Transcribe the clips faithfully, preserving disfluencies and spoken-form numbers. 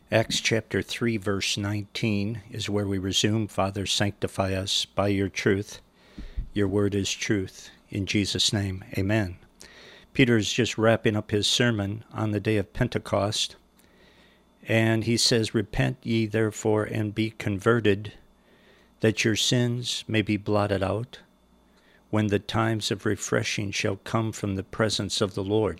Acts chapter three, verse nineteen is where we resume. Father, sanctify us by your truth. Your word is truth. In Jesus' name, amen. Peter is just wrapping up his sermon on the day of Pentecost, and he says, "Repent ye therefore and be converted, that your sins may be blotted out, when the times of refreshing shall come from the presence of the Lord."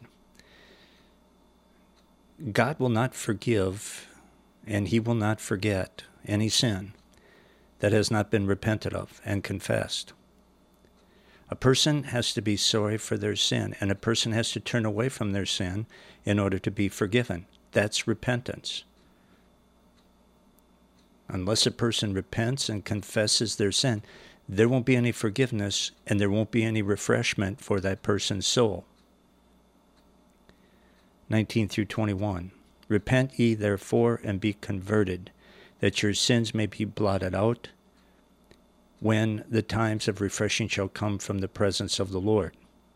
God will not forgive, and he will not forget any sin that has not been repented of and confessed. A person has to be sorry for their sin, and a person has to turn away from their sin in order to be forgiven. That's repentance. Unless a person repents and confesses their sin, there won't be any forgiveness, and there won't be any refreshment for that person's soul. nineteen through twenty-one. Repent ye therefore and be converted, that your sins may be blotted out, when the times of refreshing shall come from the presence of the Lord.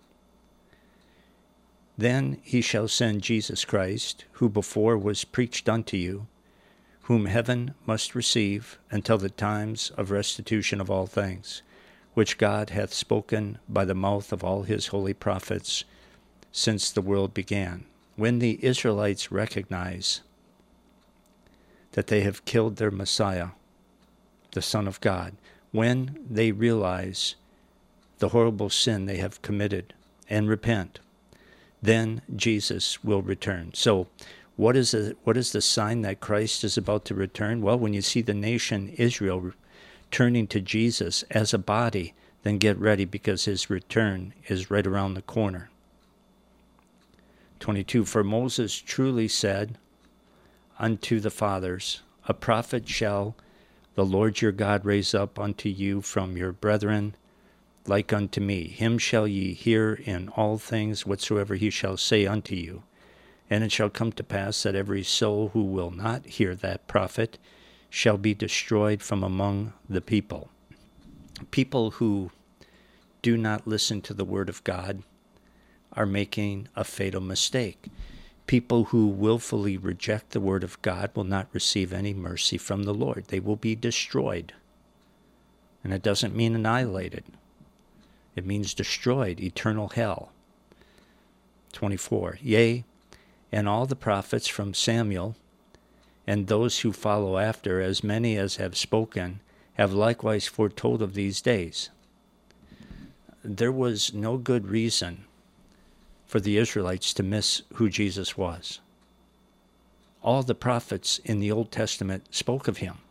Then he shall send Jesus Christ, who before was preached unto you, whom heaven must receive until the times of restitution of all things, which God hath spoken by the mouth of all his holy prophets since the world began. When the Israelites recognize that they have killed their Messiah, the Son of God, when they realize the horrible sin they have committed and repent, then Jesus will return. So what is the, what is the sign that Christ is about to return? Well, when you see the nation Israel turning to Jesus as a body, then get ready, because his return is right around the corner. twenty-two, for Moses truly said unto the fathers, a prophet shall the Lord your God raise up unto you from your brethren, like unto me. Him shall ye hear in all things whatsoever he shall say unto you. And it shall come to pass that every soul who will not hear that prophet shall be destroyed from among the people. People who do not listen to the word of God are making a fatal mistake. People who willfully reject the word of God will not receive any mercy from the Lord. They will be destroyed. And it doesn't mean annihilated. It means destroyed, eternal hell. twenty-four, yea, and all the prophets from Samuel, and those who follow after, as many as have spoken, have likewise foretold of these days. There was no good reason for the Israelites to miss who Jesus was. All the prophets in the Old Testament spoke of him.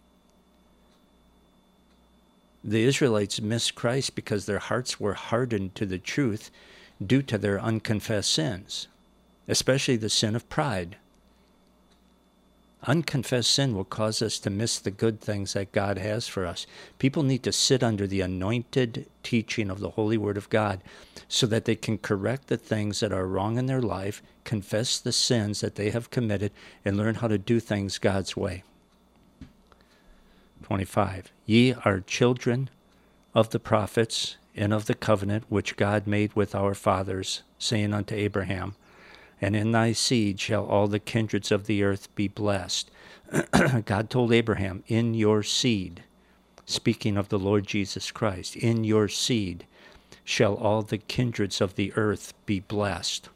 The Israelites missed Christ because their hearts were hardened to the truth due to their unconfessed sins, especially the sin of pride. Unconfessed sin will cause us to miss the good things that God has for us. People need to sit under the anointed teaching of the Holy Word of God so that they can correct the things that are wrong in their life, confess the sins that they have committed, and learn how to do things God's way. twenty-five, ye are children of the prophets and of the covenant which God made with our fathers, saying unto Abraham, and in thy seed shall all the kindreds of the earth be blessed. God told Abraham, in your seed, speaking of the Lord Jesus Christ, in your seed shall all the kindreds of the earth be blessed.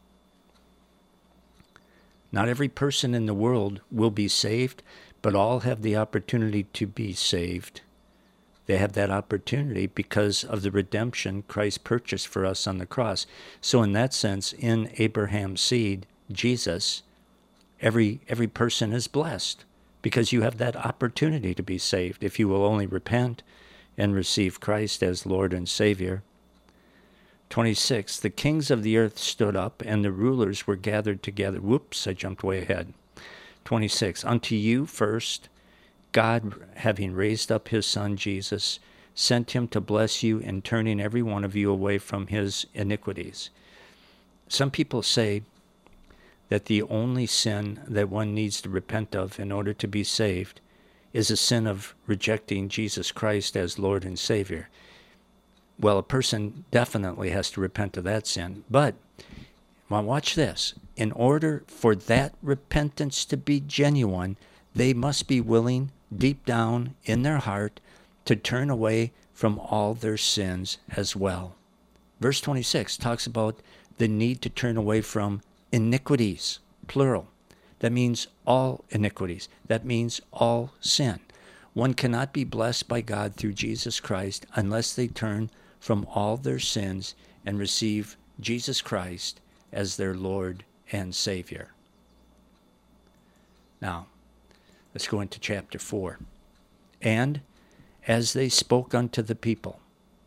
Not every person in the world will be saved, but all have the opportunity to be saved. They have that opportunity because of the redemption Christ purchased for us on the cross. So in that sense, in Abraham's seed, Jesus, every every person is blessed because you have that opportunity to be saved if you will only repent and receive Christ as Lord and Savior. twenty-six, the kings of the earth stood up, and the rulers were gathered together. Whoops, I jumped way ahead. twenty-six, unto you first, God, having raised up his Son Jesus, sent him to bless you in turning every one of you away from his iniquities. Some people say that the only sin that one needs to repent of in order to be saved is a sin of rejecting Jesus Christ as Lord and Savior. Well, a person definitely has to repent of that sin. But, well, watch this. In order for that repentance to be genuine, They must be willing, deep down in their heart, to turn away from all their sins as well. Verse twenty-six talks about the need to turn away from iniquities, plural. That means all iniquities. That means all sin. One cannot be blessed by God through Jesus Christ unless they turn from all their sins and receive Jesus Christ as their Lord and Savior. Now, let's go into chapter four. And as they spoke unto the people,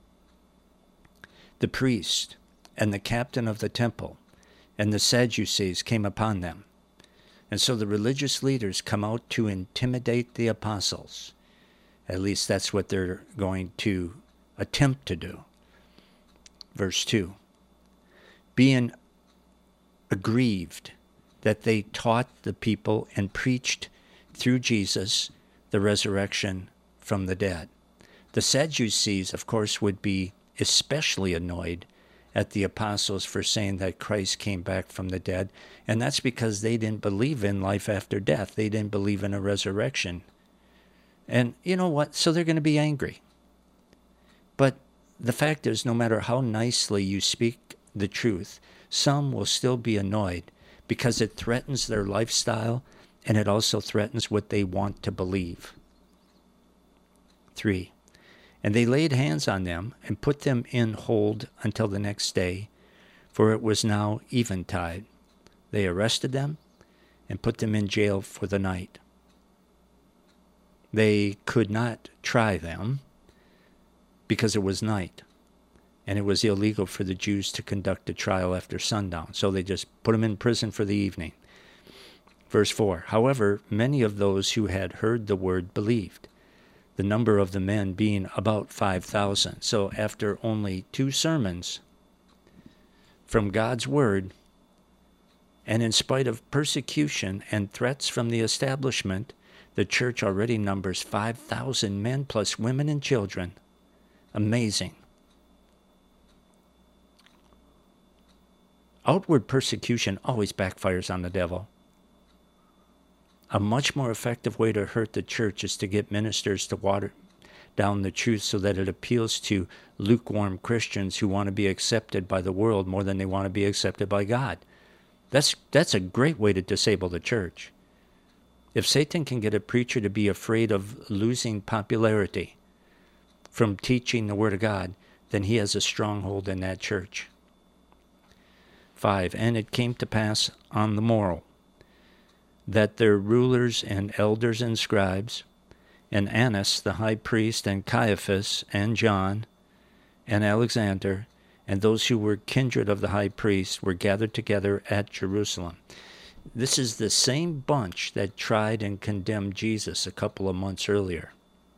the priest and the captain of the temple and the Sadducees came upon them. And so the religious leaders come out to intimidate the apostles. At least that's what they're going to attempt to do. Verse two. Being aggrieved that they taught the people and preached through Jesus the resurrection from the dead. The Sadducees, of course, would be especially annoyed at the apostles for saying that Christ came back from the dead, and that's because they didn't believe in life after death. They didn't believe in a resurrection. And you know what? So they're going to be angry. But the fact is, no matter how nicely you speak the truth, some will still be annoyed because it threatens their lifestyle and it also threatens what they want to believe. Three. And they laid hands on them and put them in hold until the next day, for it was now eventide. They arrested them and put them in jail for the night. They could not try them because it was night, and it was illegal for the Jews to conduct a trial after sundown. So they just put them in prison for the evening. Verse four. However, many of those who had heard the word believed, the number of the men being about five thousand. So after only two sermons from God's word, and in spite of persecution and threats from the establishment, the church already numbers five thousand men plus women and children. Amazing. Outward persecution always backfires on the devil. A much more effective way to hurt the church is to get ministers to water down the truth so that it appeals to lukewarm Christians who want to be accepted by the world more than they want to be accepted by God. That's, that's a great way to disable the church. If Satan can get a preacher to be afraid of losing popularity from teaching the Word of God, then he has a stronghold in that church. Five. And it came to pass on the morrow that their rulers and elders and scribes, and Annas the high priest, and Caiaphas, and John, and Alexander, and those who were kindred of the high priest, were gathered together at Jerusalem. This is the same bunch that tried and condemned Jesus a couple of months earlier.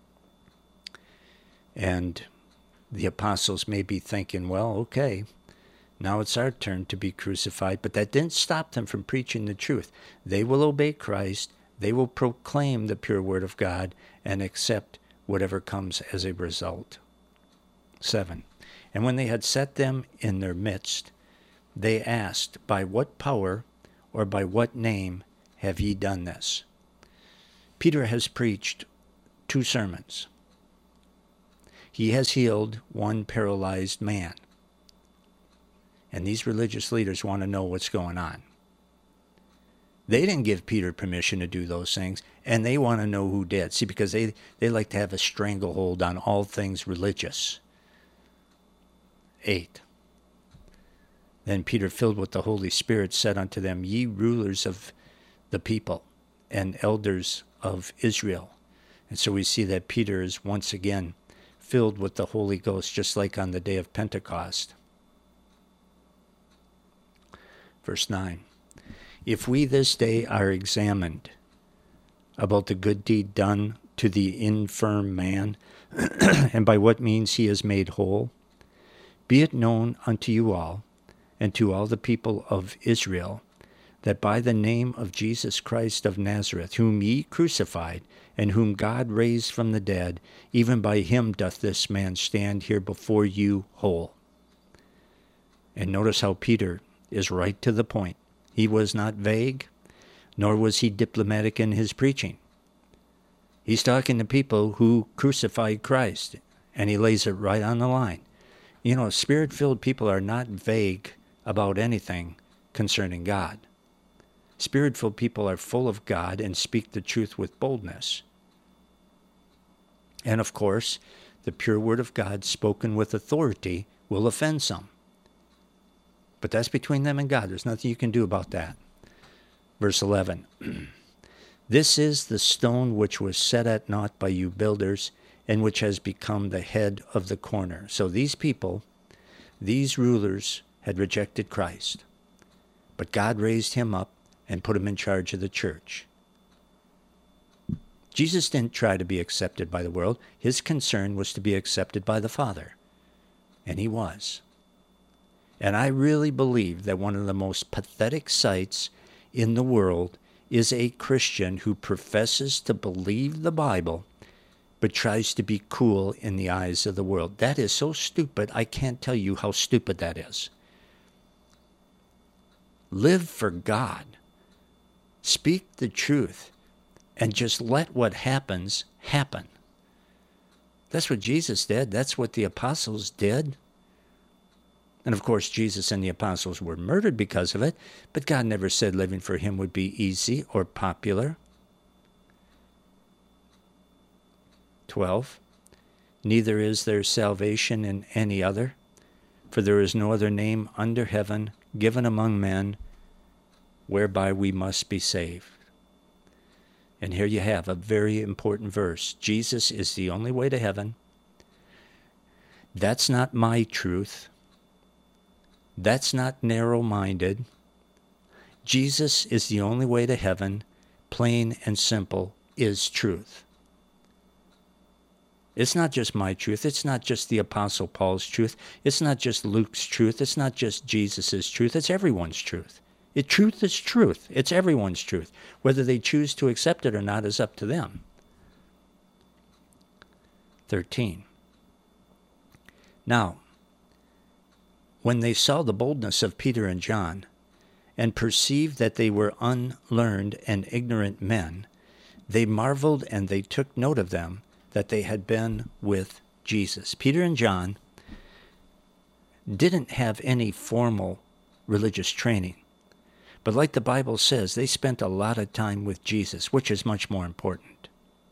And the apostles may be thinking, well, okay, now it's our turn to be crucified. But that didn't stop them from preaching the truth. They will obey Christ. They will proclaim the pure word of God and accept whatever comes as a result. Seven. And when they had set them in their midst, they asked, by what power or by what name have ye done this? Peter has preached two sermons. He has healed one paralyzed man. And these religious leaders want to know what's going on. They didn't give Peter permission to do those things, and they want to know who did. See, because they, they like to have a stranglehold on all things religious. Eight. Then Peter, filled with the Holy Spirit, said unto them, ye rulers of the people and elders of Israel. And so we see that Peter is once again filled with the Holy Ghost, just like on the day of Pentecost. Verse nine, if we this day are examined about the good deed done to the infirm man, and by what means he is made whole, be it known unto you all, and to all the people of Israel, that by the name of Jesus Christ of Nazareth, whom ye crucified, and whom God raised from the dead, even by him doth this man stand here before you whole. And notice how Peter is right to the point. He was not vague, nor was he diplomatic in his preaching. He's talking to people who crucified Christ, and he lays it right on the line. You know, Spirit-filled people are not vague about anything concerning God. Spirit-filled people are full of God and speak the truth with boldness. And of course, the pure word of God spoken with authority will offend some. But that's between them and God. There's nothing you can do about that. Verse eleven. This is the stone which was set at naught by you builders, and which has become the head of the corner. So these people, these rulers, had rejected Christ. But God raised him up and put him in charge of the church. Jesus didn't try to be accepted by the world. His concern was to be accepted by the Father. And he was. And I really believe that one of the most pathetic sights in the world is a Christian who professes to believe the Bible, but tries to be cool in the eyes of the world. That is so stupid, I can't tell you how stupid that is. Live for God. Speak the truth. And just let what happens, happen. That's what Jesus did. That's what the apostles did. And of course, Jesus and the apostles were murdered because of it, but God never said living for him would be easy or popular. twelve. Neither is there salvation in any other, for there is no other name under heaven given among men whereby we must be saved. And here you have a very important verse. Jesus is the only way to heaven. That's not my truth. That's not narrow-minded. Jesus is the only way to heaven, plain and simple, is truth. It's not just my truth. It's not just the Apostle Paul's truth. It's not just Luke's truth. It's not just Jesus' truth. It's everyone's truth. It, truth is truth. It's everyone's truth. Whether they choose to accept it or not is up to them. thirteen. Now, when they saw the boldness of Peter and John, and perceived that they were unlearned and ignorant men, they marveled, and they took note of them, that they had been with Jesus. Peter and John didn't have any formal religious training. But like the Bible says, they spent a lot of time with Jesus, which is much more important.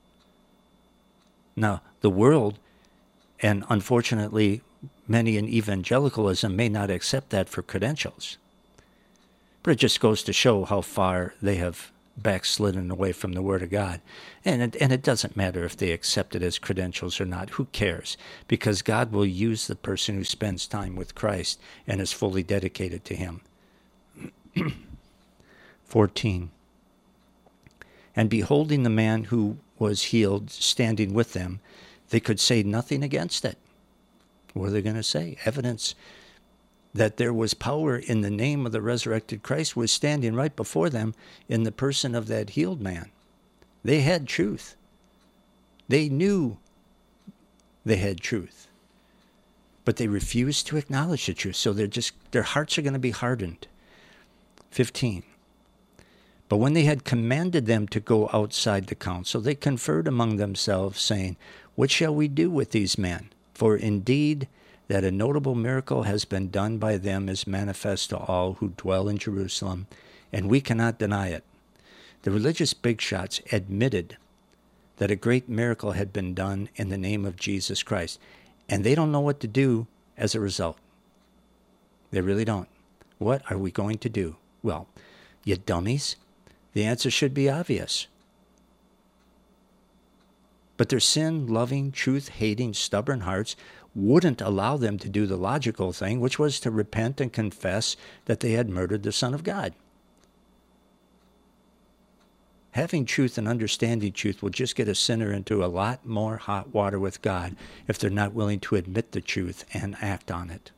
Now, the world, and unfortunately many in evangelicalism, may not accept that for credentials. But it just goes to show how far they have backslidden away from the Word of God. And it, and it doesn't matter if they accept it as credentials or not. Who cares? Because God will use the person who spends time with Christ and is fully dedicated to him. fourteen. And beholding the man who was healed standing with them, they could say nothing against it. What are they going to say? Evidence that there was power in the name of the resurrected Christ was standing right before them in the person of that healed man. They had truth. They knew they had truth. But they refused to acknowledge the truth. So they're just, their hearts are going to be hardened. fifteen. But when they had commanded them to go outside the council, they conferred among themselves, saying, What shall we do with these men? For indeed, that a notable miracle has been done by them is manifest to all who dwell in Jerusalem, and we cannot deny it. The religious big shots admitted that a great miracle had been done in the name of Jesus Christ, and they don't know what to do as a result. They really don't. What are we going to do? Well, you dummies, the answer should be obvious. But their sin-loving, truth-hating, stubborn hearts wouldn't allow them to do the logical thing, which was to repent and confess that they had murdered the Son of God. Having truth and understanding truth will just get a sinner into a lot more hot water with God if they're not willing to admit the truth and act on it.